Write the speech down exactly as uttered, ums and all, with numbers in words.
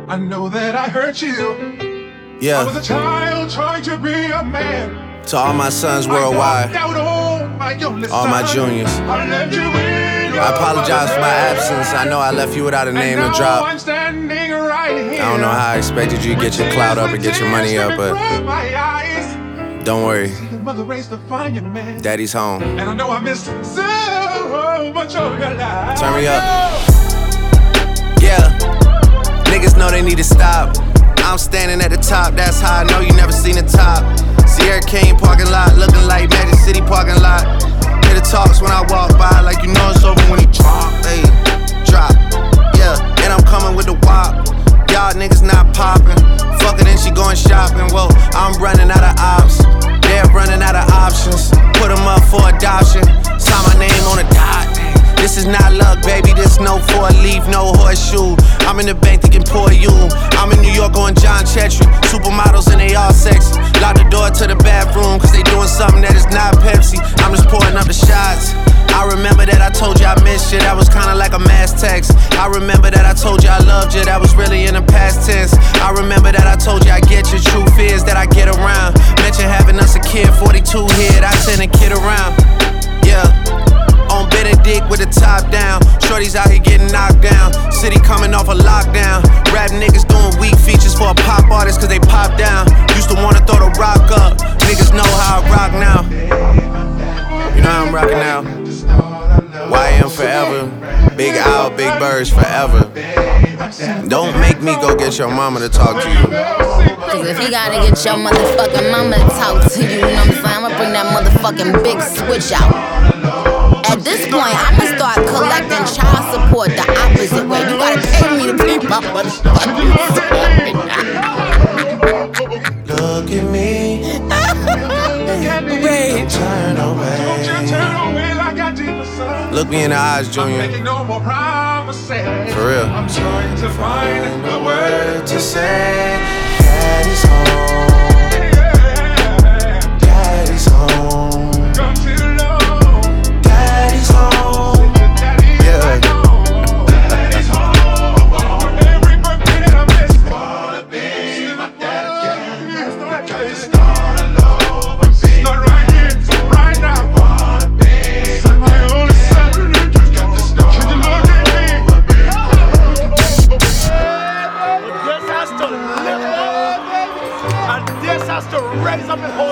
I know that I hurt you. Yeah. I was a child trying to be a man. To all my sons worldwide, all my, all my juniors, I, I apologize for my absence. I know I left you without a name to drop. I'm standing right here. I don't know how I expected you to get your clout up and get your money up, but don't worry, Daddy's home. And I know I missed so much of your life. Turn me up. Yeah, niggas know they need to stop. I'm standing at the top, that's how I know you never seen the top. Sierra Kane parking lot, looking like Magic City parking lot. Hear the talks when I walk by, like you know it's over when he drop. Hey, drop, yeah, and I'm coming with the wop. Y'all niggas not popping. Fuck it, then she going shopping. Well, I'm running out of ops. They're running out of options. Put them up for adoption. Sign my name on the dot. This is not luck, baby, this no four leaf, no horseshoe. I'm in the bank thinking poor you. I'm in New York on John Chetry. Supermodels and they all sexy. Lock the door to the bathroom, cause they doing something that is not Pepsi. I'm just pouring up the shots. I remember that I told you I missed you, that was kinda like a mass text. I remember that I told you I loved you, that was really in the past tense. I remember that I told you I get you, truth is that I get around. Mention having us a kid, forty-two here, I tend to kid around. Yeah. On Benedict with the top down. Shorty's out here getting knocked down. City coming off a lockdown. Rap niggas doing weak features for a pop artist cause they pop down. Used to wanna throw the rock up. Niggas know how I rock now. You know how I'm rocking now. Y M forever. Big Al, Big Birds forever. Don't make me go get your mama to talk to you. Cause if you gotta get your motherfucking mama to talk to you, you know what I'm saying? I'ma bring that motherfucking big switch out. At this point, I'ma start collecting child support the opposite way. You gotta pay me to be my motherfucking son. Look at me. Wait. Turn away. Look me in the eyes, Junior. For real. I'm trying to find a word to say. Daddy's home. Daddy's home. Daddy's home. Yeah. Daddy's home. Every birthday that I miss. Wanna be my daddy. Got to start all over. Start right here, right now. Wanna be my only son. Got to start all over. Yes, I stood. And yes, I stood. Raise up and hold.